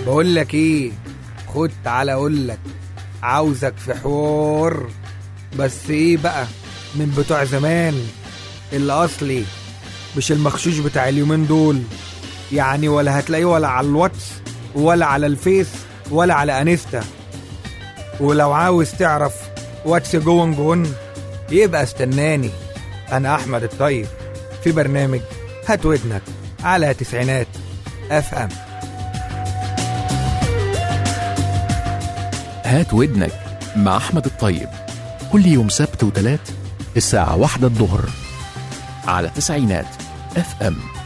بقول لك ايه، خد تعالى اقول لك، عاوزك في حوار. بس ايه بقى، من بتوع زمان، اللي اصلي، مش المخشوش بتاع اليومين دول. يعني ولا هتلاقيه ولا على الواتس ولا على الفيس ولا على انستا. ولو عاوز تعرف واتس جوين جون يبقى استناني، انا احمد الطيب، في برنامج هات ودنك على تسعينات اف ام. هات ودنك مع أحمد الطيب، كل يوم سبت وتلات الساعة 1 الظهر على تسعينات اف ام.